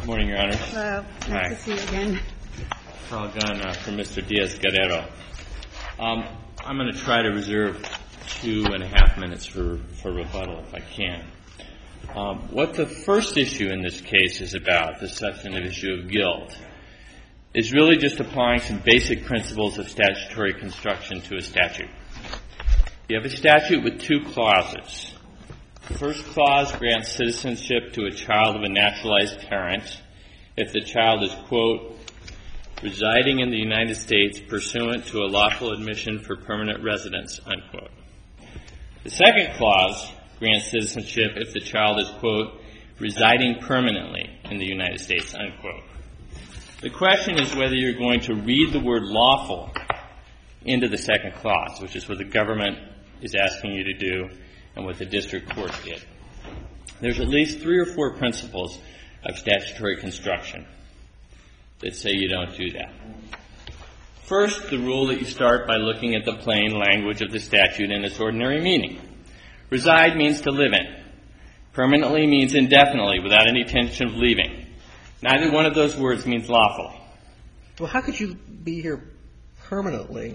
Good morning, Your Honor. Hello. Hi. Nice to see you again. Carl Gunn for Mr. Diaz-Guerrero. I'm going to try to reserve 2.5 minutes for rebuttal if I can. What the first issue in this case is about, the substantive issue of guilt, is really just applying some basic principles of statutory construction to a statute. You have a statute with two clauses. The first clause grants citizenship to a child of a naturalized parent if the child is, quote, residing in the United States pursuant to a lawful admission for permanent residence, unquote. The second clause grants citizenship if the child is, quote, residing permanently in the United States, unquote. The question is whether you're going to read the word lawful into the second clause, which is what the government is asking you to do and what the district court did. There's at least 3 or 4 principles of statutory construction that say you don't do that. First, the rule that you start by looking at the plain language of the statute in its ordinary meaning. Reside means to live in. Permanently means indefinitely, without any intention of leaving. Neither one of those words means lawfully. Well, how could you be here permanently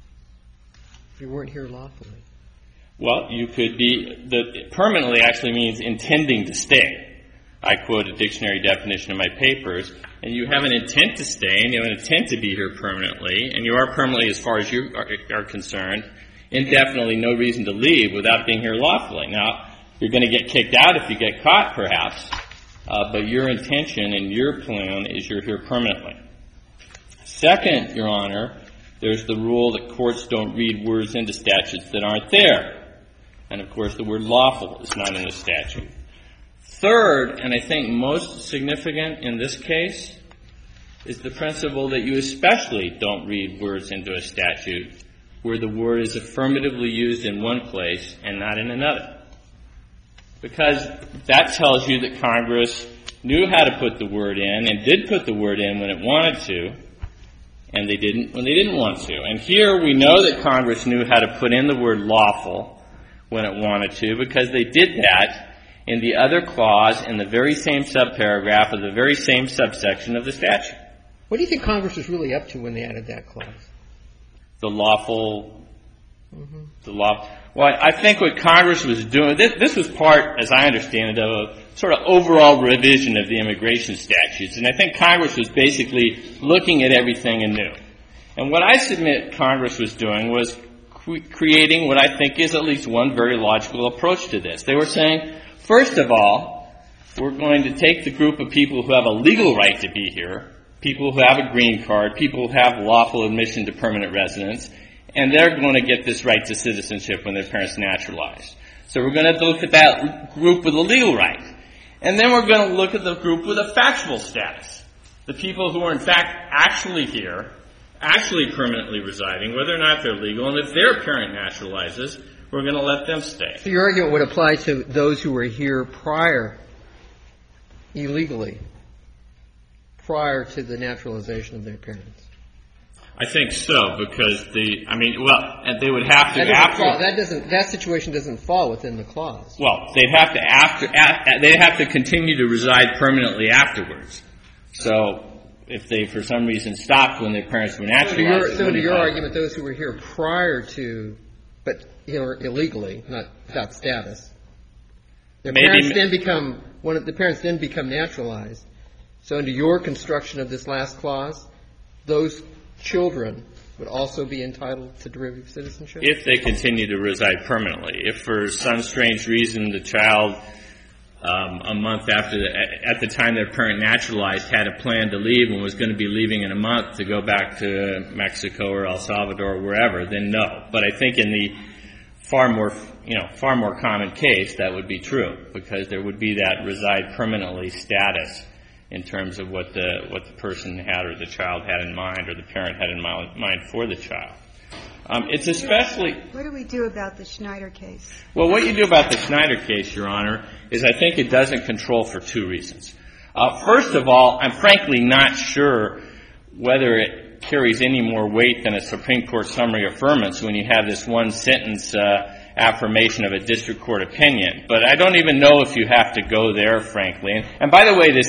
if you weren't here lawfully? Well, you could be, permanently actually means intending to stay. I quote a dictionary definition in my papers, and you have an intent to stay, and you have an intent to be here permanently, and you are permanently as far as you are concerned, indefinitely no reason to leave without being here lawfully. Now, you're going to get kicked out if you get caught, perhaps, but your intention and your plan is you're here permanently. Second, Your Honor, there's the rule that courts don't read words into statutes that aren't there. And, of course, the word lawful is not in the statute. Third, and I think most significant in this case, is the principle that you especially don't read words into a statute where the word is affirmatively used in one place and not in another. Because that tells you that Congress knew how to put the word in and did put the word in when it wanted to, and they didn't when they didn't want to. And here we know that Congress knew how to put in the word lawful when it wanted to, because they did that in the other clause in the very same subparagraph of the very same subsection of the statute. What do you think Congress was really up to when they added that clause? The lawful, well, I think what Congress was doing, this was part, as I understand it, of a sort of overall revision of the immigration statutes. And I think Congress was basically looking at everything anew. And what I submit Congress was doing was creating what I think is at least one very logical approach to this. They were saying, first of all, we're going to take the group of people who have a legal right to be here, people who have a green card, people who have lawful admission to permanent residence, and they're going to get this right to citizenship when their parents naturalize. So we're going to look at that group with a legal right. And then we're going to look at the group with a factual status, the people who are in fact actually here, actually permanently residing, whether or not they're legal, and if their parent naturalizes, we're going to let them stay. So your argument would apply to those who were here prior, illegally, prior to the naturalization of their parents. I think so, because and they would have to that situation doesn't fall within the clause. Well, they'd have to continue to reside permanently afterwards. So if they, for some reason, stopped when their parents were naturalized. So to your argument, those who were here prior to, but here illegally, not without status, the parents then become naturalized. So under your construction of this last clause, those children would also be entitled to derivative citizenship? If they continue to reside permanently. If for some strange reason the child, a month after, at the time their parent naturalized, had a plan to leave and was going to be leaving in a month to go back to Mexico or El Salvador or wherever, then no. But I think in the far more common case, that would be true, because there would be that reside permanently status in terms of what the person had or the child had in mind or the parent had in mind for the child. It's especially... What do we do about the Schneider case? Well, what you do about the Schneider case, Your Honor, is I think it doesn't control for 2 reasons. First of all, I'm frankly not sure whether it carries any more weight than a Supreme Court summary affirmance when you have this one sentence affirmation of a district court opinion. But I don't even know if you have to go there, frankly. And by the way, this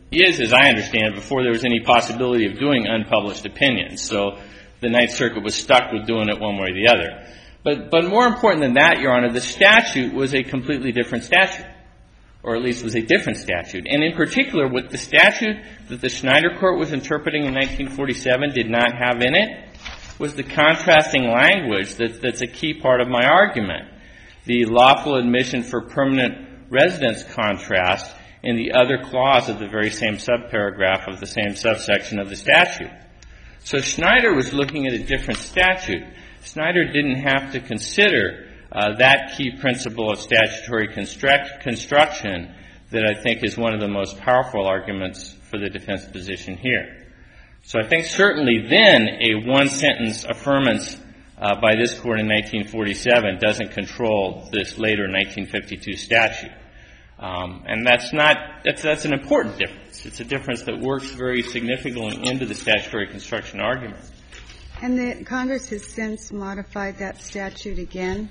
is, as I understand it, before there was any possibility of doing unpublished opinions. So the Ninth Circuit was stuck with doing it one way or the other. But more important than that, Your Honor, the statute was a completely different statute, or at least was a different statute. And in particular, what the statute that the Schneider Court was interpreting in 1947 did not have in it was the contrasting language that's a key part of my argument. The lawful admission for permanent residence contrast in the other clause of the very same subparagraph of the same subsection of the statute. So Schneider was looking at a different statute. Schneider didn't have to consider that key principle of statutory construction that I think is one of the most powerful arguments for the defense position here. So I think certainly then a one-sentence affirmance by this Court in 1947 doesn't control this later 1952 statute. And that's an important difference. It's a difference that works very significantly into the statutory construction argument. And the Congress has since modified that statute again?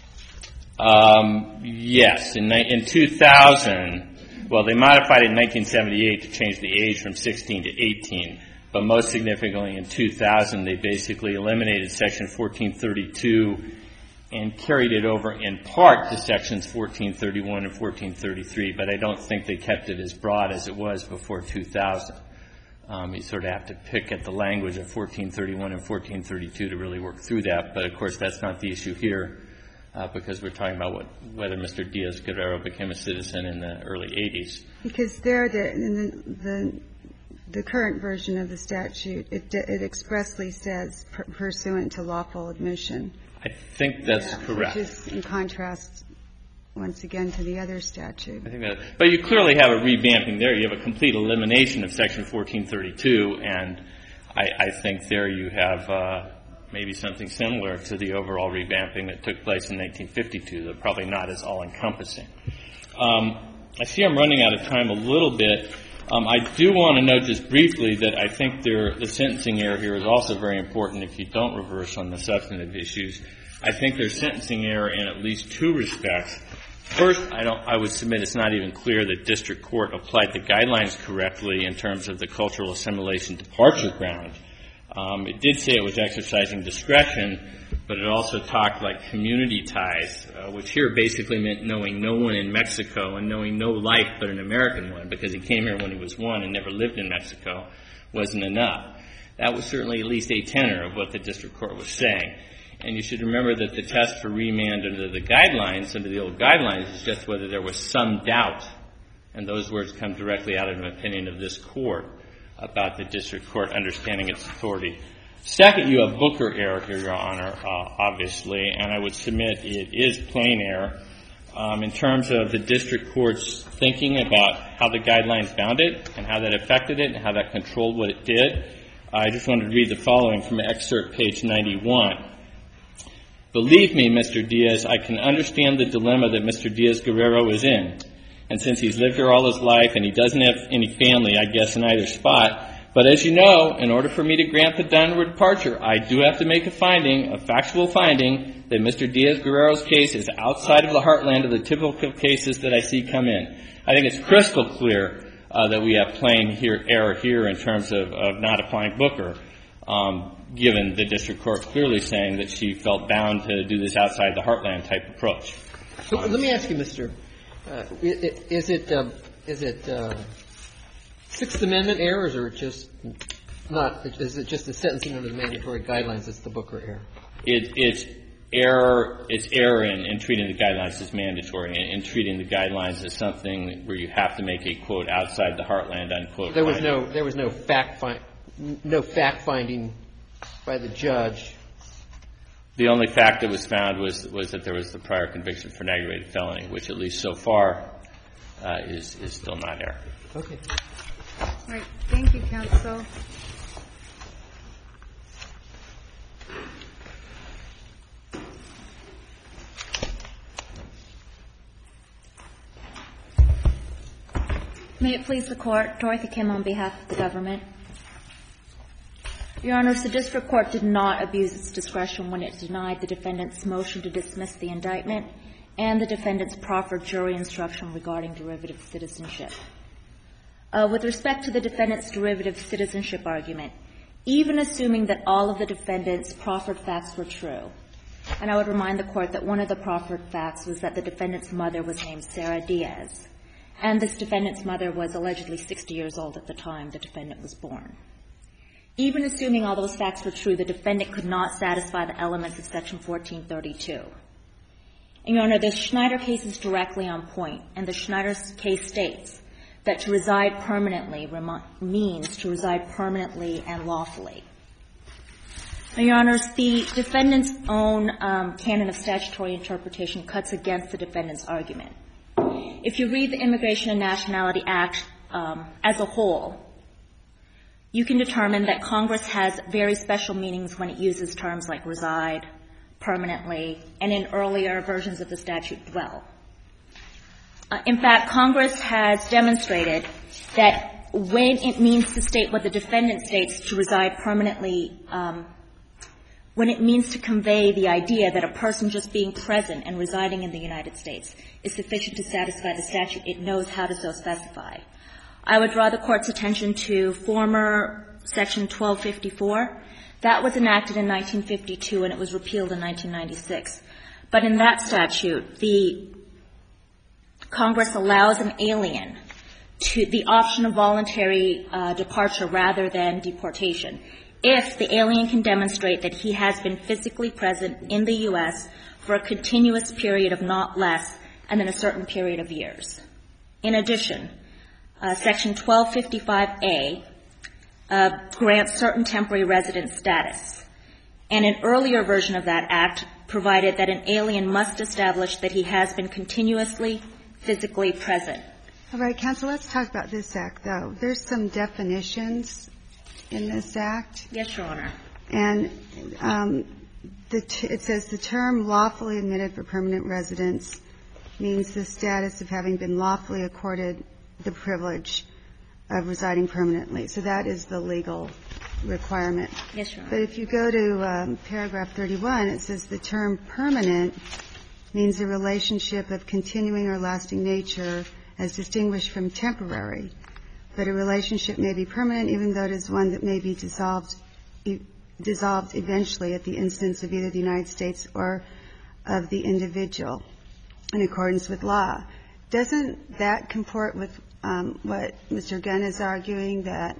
Yes. In 2000, well, they modified it in 1978 to change the age from 16 to 18. But most significantly, in 2000, they basically eliminated Section 1432 and carried it over in part to Sections 1431 and 1433. But I don't think they kept it as broad as it was before 2000. You sort of have to pick at the language of 1431 and 1432 to really work through that. But, of course, that's not the issue here because we're talking about whether Mr. Diaz-Guerrero became a citizen in the early 80s. Because there, in the current version of the statute, it expressly says pursuant to lawful admission. I think that's correct. Which is in contrast, once again, to the other statute. I think but you clearly have a revamping there. You have a complete elimination of Section 1432, and I think there you have maybe something similar to the overall revamping that took place in 1952, though probably not as all-encompassing. I see I'm running out of time a little bit. I do want to note just briefly that I think the sentencing error here is also very important if you don't reverse on the substantive issues. I think there's sentencing error in at least two respects. First, I would submit it's not even clear that district court applied the guidelines correctly in terms of the cultural assimilation departure ground. It did say it was exercising discretion, but it also talked like community ties, which here basically meant knowing no one in Mexico and knowing no life but an American one, because he came here when he was one and never lived in Mexico, wasn't enough. That was certainly at least a tenor of what the district court was saying. And you should remember that the test for remand under the guidelines, under the old guidelines, is just whether there was some doubt. And those words come directly out of an opinion of this court about the district court understanding its authority. Second, you have Booker error here, Your Honor, obviously, and I would submit it is plain error in terms of the district court's thinking about how the guidelines bound it and how that affected it and how that controlled what it did. I just wanted to read the following from excerpt page 91. Believe me, Mr. Diaz, I can understand the dilemma that Mr. Diaz-Guerrero is in. And since he's lived here all his life and he doesn't have any family, I guess, in either spot. But as you know, in order for me to grant the downward departure, I do have to make a finding, a factual finding, that Mr. Diaz-Guerrero's case is outside of the heartland of the typical cases that I see come in. I think it's crystal clear that we have plain error here in terms of not applying Booker, given the district court clearly saying that she felt bound to do this outside the heartland type approach. So let me ask you, Mr. Is it Sixth Amendment errors, or just not? Is it just the sentencing under the mandatory guidelines that's the Booker error? It's error. It's error in treating the guidelines as mandatory, and in treating the guidelines as something where you have to make a quote outside the heartland unquote. There was no fact finding by the judge. The only fact that was found was that there was the prior conviction for an aggravated felony, which at least so far is still not error. Okay. All right. Thank you, counsel. May it please the Court, Dorothy Kim on behalf of the government. Your Honors, the district court did not abuse its discretion when it denied the defendant's motion to dismiss the indictment and the defendant's proffered jury instruction regarding derivative citizenship. With respect to the defendant's derivative citizenship argument, even assuming that all of the defendant's proffered facts were true, and I would remind the Court that one of the proffered facts was that the defendant's mother was named Sarah Diaz, and this defendant's mother was allegedly 60 years old at the time the defendant was born. Even assuming all those facts were true, the defendant could not satisfy the elements of Section 1432. And, Your Honor, the Schneider case is directly on point, and the Schneider case states that to reside permanently means to reside permanently and lawfully. Now, Your Honors, the defendant's own canon of statutory interpretation cuts against the defendant's argument. If you read the Immigration and Nationality Act as a whole, you can determine that Congress has very special meanings when it uses terms like reside, permanently, and in earlier versions of the statute, dwell. In fact, Congress has demonstrated that when it means to state what the defendant states, to reside permanently, when it means to convey the idea that a person just being present and residing in the United States is sufficient to satisfy the statute, it knows how to so specify. I would draw the Court's attention to former Section 1254. That was enacted in 1952, and it was repealed in 1996. But in that statute, the Congress allows an alien to the option of voluntary departure rather than deportation if the alien can demonstrate that he has been physically present in the U.S. for a continuous period of not less than a certain period of years. In addition, Section 1255A grants certain temporary resident status, and an earlier version of that act provided that an alien must establish that he has been continuously physically present. All right, counsel, let's talk about this act, though. There's some definitions in this act. Yes, Your Honor. And it says the term lawfully admitted for permanent residence means the status of having been lawfully accorded the privilege of residing permanently. So that is the legal requirement. Yes, Your Honor. But if you go to paragraph 31, it says the term permanent means a relationship of continuing or lasting nature as distinguished from temporary. But a relationship may be permanent even though it is one that may be dissolved eventually at the instance of either the United States or of the individual in accordance with law. Doesn't that comport with what Mr. Gunn is arguing, that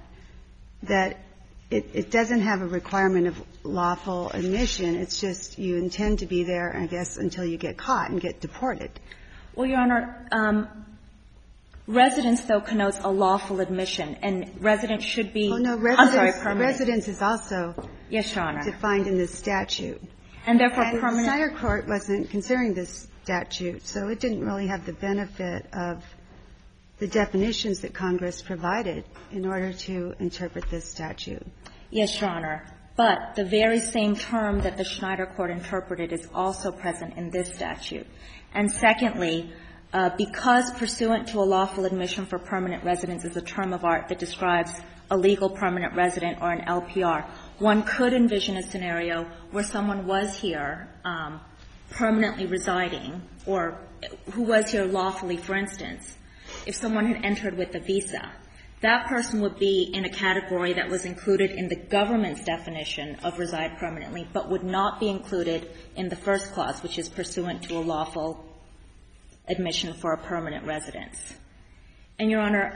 it doesn't have a requirement of lawful admission? It's just you intend to be there, I guess, until you get caught and get deported. Well, Your Honor, residence, though, connotes a lawful admission, and residence should be permanent. Residence is also defined in this statute. And therefore, permanent. The Snyder Court wasn't considering this statute, so it didn't really have the benefit of the definitions that Congress provided in order to interpret this statute. Yes, Your Honor. But the very same term that the Schneider Court interpreted is also present in this statute. And secondly, because pursuant to a lawful admission for permanent residence is a term of art that describes a legal permanent resident or an LPR, one could envision a scenario where someone was here permanently residing, or who was here lawfully, for instance, if someone had entered with a visa. That person would be in a category that was included in the government's definition of reside permanently, but would not be included in the first clause, which is pursuant to a lawful admission for a permanent residence. And, Your Honor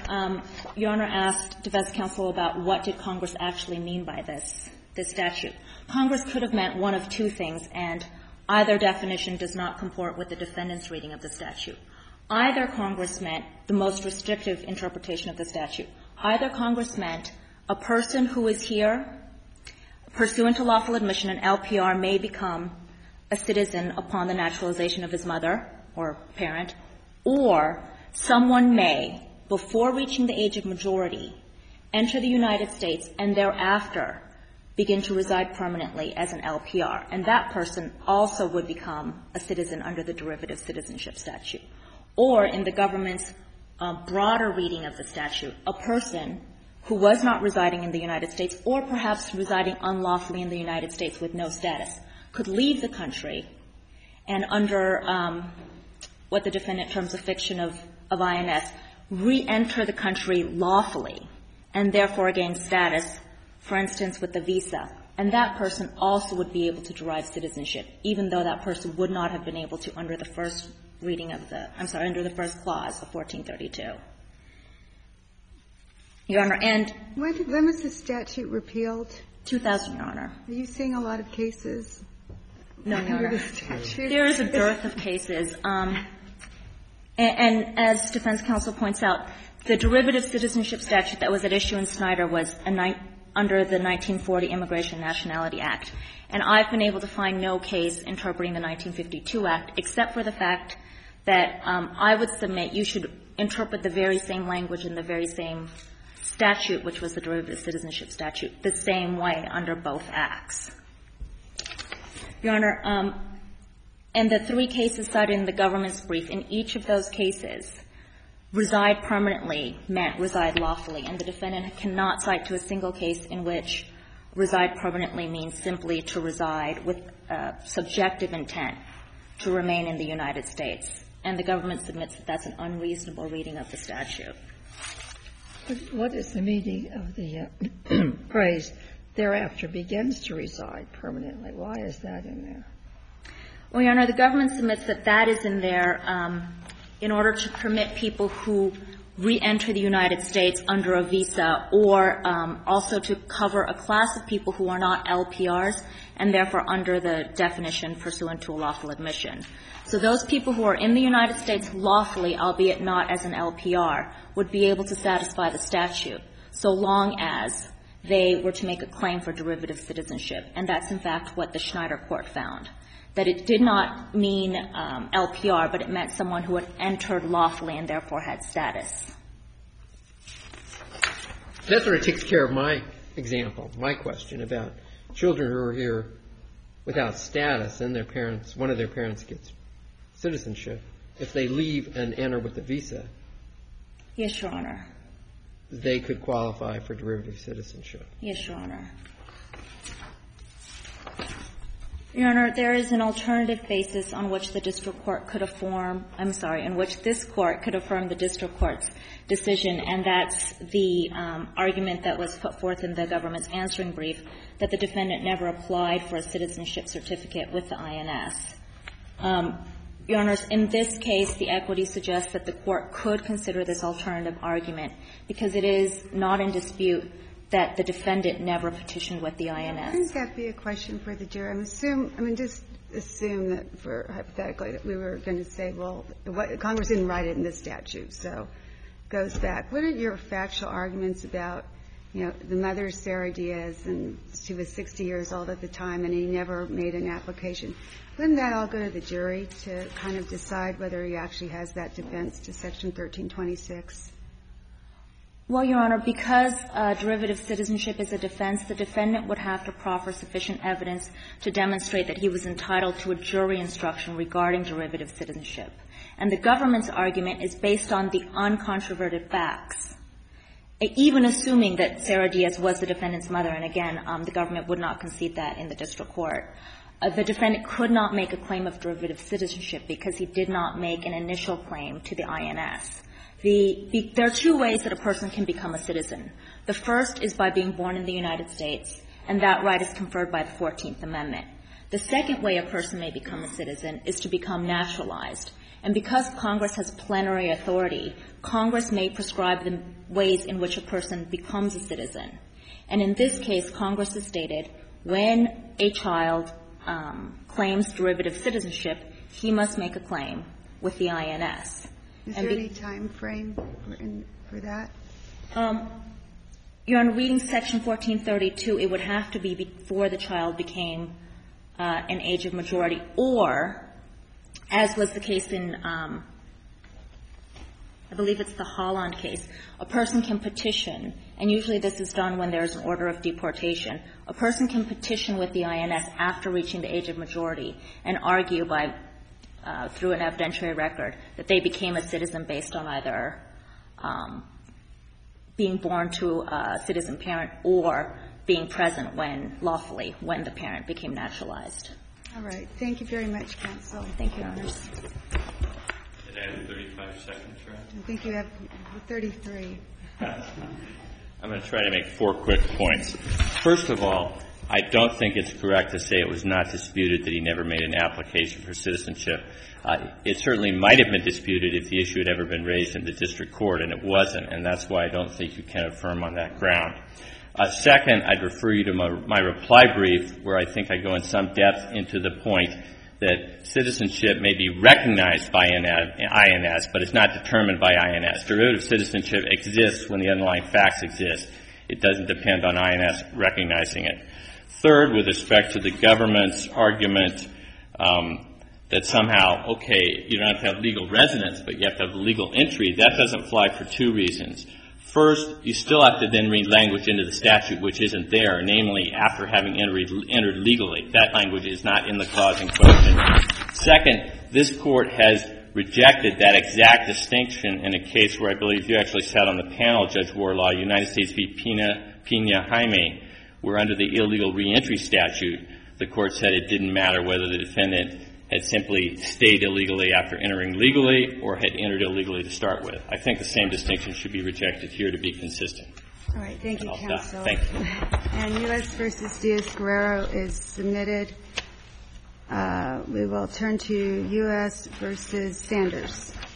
asked defense counsel about what did Congress actually mean by this statute. Congress could have meant one of two things, and either definition does not comport with the defendant's reading of the statute. Either Congress meant the most restrictive interpretation of the statute. Either Congress meant a person who is here pursuant to lawful admission, an LPR, may become a citizen upon the naturalization of his mother or parent, or someone may, before reaching the age of majority, enter the United States and thereafter begin to reside permanently as an LPR. And that person also would become a citizen under the derivative citizenship statute. Or, in the government's broader reading of the statute, a person who was not residing in the United States or perhaps residing unlawfully in the United States with no status could leave the country and under what the defendant terms a fiction of INS, re-enter the country lawfully and therefore gain status, for instance, with the visa. And that person also would be able to derive citizenship, even though that person would not have been able to under the first reading of under the first clause of 1432. Your Honor, and when was the statute repealed? 2000, Your Honor. Are you seeing a lot of cases? No, Your under Honor. the statute? There is a dearth of cases. And as defense counsel points out, the derivative citizenship statute that was at issue in Snyder was under the 1940 Immigration Nationality Act. And I've been able to find no case interpreting the 1952 Act, except for the fact that I would submit you should interpret the very same language in the very same statute, which was the derivative citizenship statute, the same way under both acts. Your Honor, and the three cases cited in the government's brief, in each of those cases, reside permanently meant reside lawfully, and the defendant cannot cite to a single case in which reside permanently means simply to reside with subjective intent to remain in the United States. And the government submits that that's an unreasonable reading of the statute. What is the meaning of the phrase, thereafter begins to reside permanently? Why is that in there? Well, Your Honor, the government submits that that is in there in order to permit people who re-enter the United States under a visa, or also to cover a class of people who are not LPRs and therefore under the definition pursuant to a lawful admission. So those people who are in the United States lawfully, albeit not as an LPR, would be able to satisfy the statute so long as they were to make a claim for derivative citizenship. And that's, in fact, what the Schneider court found, that it did not mean LPR, but it meant someone who had entered lawfully and therefore had status. That sort of takes care of my example, my question about children who are here without status and their parents, one of their parents gets citizenship. If they leave and enter with a visa, Yes, Your Honor. They could qualify for derivative citizenship. Yes, Your Honor. Your Honor, there is an alternative basis on which the district court could in which this court could affirm the district court's decision, and that's the argument that was put forth in the government's answering brief that the defendant never applied for a citizenship certificate with the INS. Your Honors, in this case, the equity suggests that the court could consider this alternative argument because it is not in dispute that the defendant never petitioned with the INS. Wouldn't that be a question for the jury? Just assume that, hypothetically, that we were going to say, well, Congress didn't write it in this statute, so it goes back. What are your factual arguments about, the mother, Sarah Diaz, and she was 60 years old at the time, and he never made an application? Wouldn't that all go to the jury to kind of decide whether he actually has that defense to Section 1326? Well, Your Honor, because derivative citizenship is a defense, the defendant would have to proffer sufficient evidence to demonstrate that he was entitled to a jury instruction regarding derivative citizenship. And the government's argument is based on the uncontroverted facts. Even assuming that Sarah Diaz was the defendant's mother, and again, the government would not concede that in the district court, the defendant could not make a claim of derivative citizenship because he did not make an initial claim to the INS. There are two ways that a person can become a citizen. The first is by being born in the United States, and that right is conferred by the 14th Amendment. The second way a person may become a citizen is to become naturalized. And because Congress has plenary authority, Congress may prescribe the ways in which a person becomes a citizen. And in this case, Congress has stated when a child claims derivative citizenship, he must make a claim with the INS. Is there any time frame for that? Your Honor, reading Section 1432, it would have to be before the child became an age of majority, or, as was the case in, I believe it's the Holland case, a person can petition, and usually this is done when there's an order of deportation. A person can petition with the INS after reaching the age of majority and argue by through an evidentiary record that they became a citizen based on either being born to a citizen parent or being present lawfully when the parent became naturalized. All right. Thank you very much, counsel. Thank you, Your Honors. And I have 35 seconds, right? I think you have 33. I'm going to try to make 4 quick points. First of all, I don't think it's correct to say it was not disputed that he never made an application for citizenship. It certainly might have been disputed if the issue had ever been raised in the district court, and it wasn't, and that's why I don't think you can affirm on that ground. Second, I'd refer you to my reply brief, where I think I go in some depth into the point that citizenship may be recognized by INS, but it's not determined by INS. Derivative citizenship exists when the underlying facts exist. It doesn't depend on INS recognizing it. Third, with respect to the government's argument that somehow, okay, you don't have to have legal residence, but you have to have legal entry, that doesn't fly for 2 reasons. First, you still have to then read language into the statute which isn't there, namely after having entered legally. That language is not in the clause in question. Second, this Court has rejected that exact distinction in a case where I believe you actually sat on the panel, Judge Warlaw, United States v. Pena Jaime, where under the illegal reentry statute, the Court said it didn't matter whether the defendant had simply stayed illegally after entering legally or had entered illegally to start with. I think the same distinction should be rejected here to be consistent. All right. Thank you, counsel. Thank you. And U.S. v. Diaz-Guerrero is submitted. We will turn to U.S. v. Sanders.